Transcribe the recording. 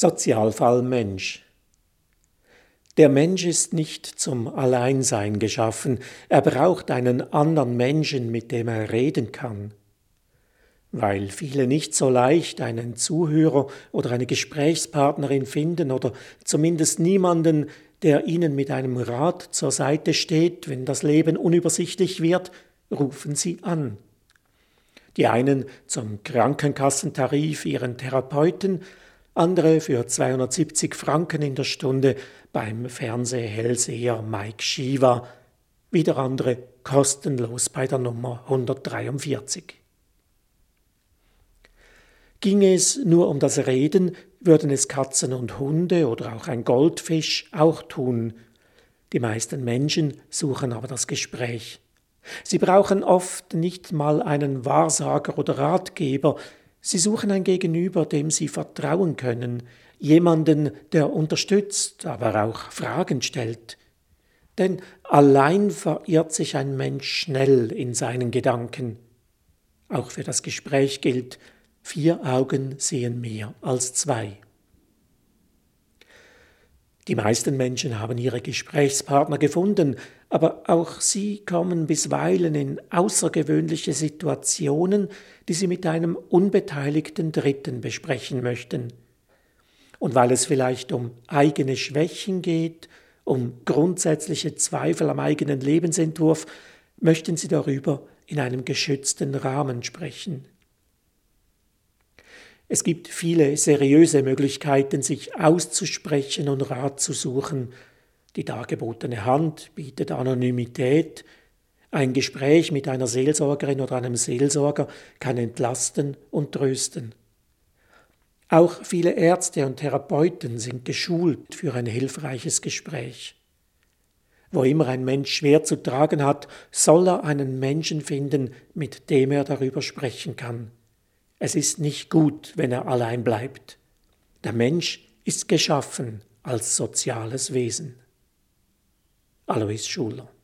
Sozialfall Mensch. Der Mensch ist nicht zum Alleinsein geschaffen, er braucht einen anderen Menschen, mit dem er reden kann. Weil viele nicht so leicht einen Zuhörer oder eine Gesprächspartnerin finden oder zumindest niemanden, der ihnen mit einem Rat zur Seite steht, wenn das Leben unübersichtlich wird, rufen sie an. Die einen zum Krankenkassentarif ihren Therapeuten, andere für 270 Franken in der Stunde beim Fernsehhellseher Mike Shiva, wieder andere kostenlos bei der Nummer 143. Ginge es nur um das Reden, würden es Katzen und Hunde oder auch ein Goldfisch auch tun. Die meisten Menschen suchen aber das Gespräch. Sie brauchen oft nicht mal einen Wahrsager oder Ratgeber, sie suchen ein Gegenüber, dem sie vertrauen können, jemanden, der unterstützt, aber auch Fragen stellt. Denn allein verirrt sich ein Mensch schnell in seinen Gedanken. Auch für das Gespräch gilt, 4 Augen sehen mehr als 2. Die meisten Menschen haben ihre Gesprächspartner gefunden, aber auch sie kommen bisweilen in außergewöhnliche Situationen, die sie mit einem unbeteiligten Dritten besprechen möchten. Und weil es vielleicht um eigene Schwächen geht, um grundsätzliche Zweifel am eigenen Lebensentwurf, möchten sie darüber in einem geschützten Rahmen sprechen. Es gibt viele seriöse Möglichkeiten, sich auszusprechen und Rat zu suchen. Die dargebotene Hand bietet Anonymität. Ein Gespräch mit einer Seelsorgerin oder einem Seelsorger kann entlasten und trösten. Auch viele Ärzte und Therapeuten sind geschult für ein hilfreiches Gespräch. Wo immer ein Mensch schwer zu tragen hat, soll er einen Menschen finden, mit dem er darüber sprechen kann. Es ist nicht gut, wenn er allein bleibt. Der Mensch ist geschaffen als soziales Wesen. Alois Schuler.